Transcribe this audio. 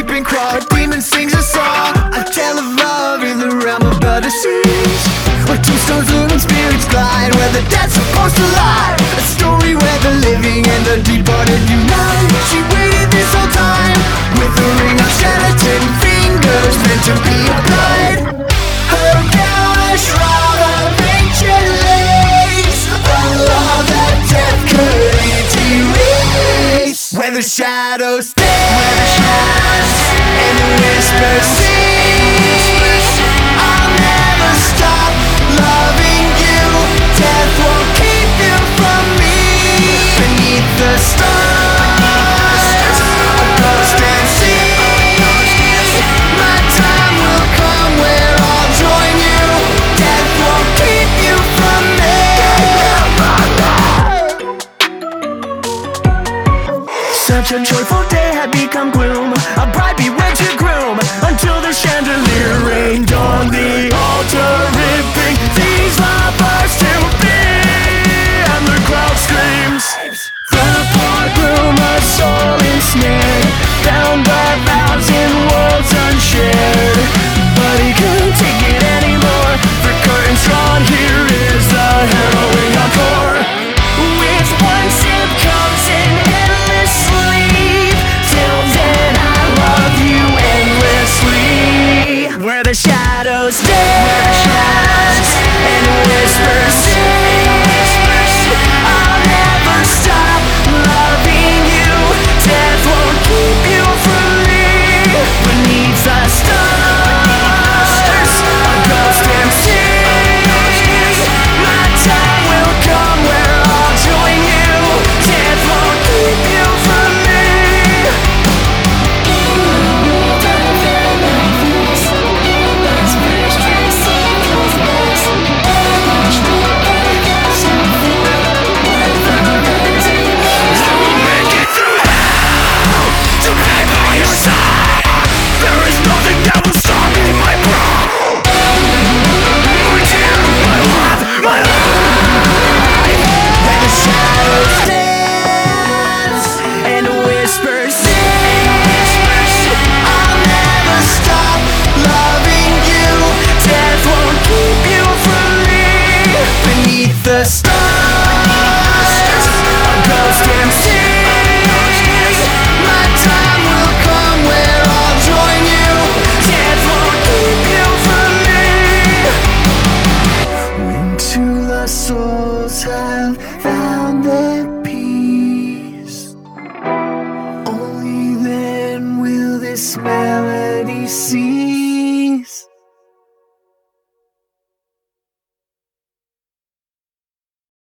creep and crawl. A demon sings a song, a tale of love in the realm of the deceased, where tombstones loom and spirits glide, where the dead's supposed to lie. A story where the living and the departed unite. She waited this whole time, with a ring of skeleton fingers meant to be applied. Her gown a shroud of ancient lace, a law that death could erase. Where the shadows dance, and the whispers sing, I'll never stop loving you. Death won't keep you from me. Beneath the stars, a ghost and sing. My time will come where I'll join you. Death won't keep you from me. Such a joyful day had become gloom. A bride bewed her groom, until the chandelier rained on the altar, ripping these lovers to be. And the crowd screams. The poor groom, a soul ensnared, bound by vows in worlds unshared. But he couldn't take it anymore. The curtain's drawn, here is the harrowing encore. With one sip comes in endless sleep, till then I love you endlessly. Where the shadows dance, and whispers sing, I'll never stop loving you. Death won't keep you from me. Beneath the stars, a ghost and sing. My time will come where I'll join you. Death won't keep you from me. The stars, a ghost and sing. My time will come where I'll join you. Death won't keep you from me. When two lost souls have found their peace, only then will this melody cease.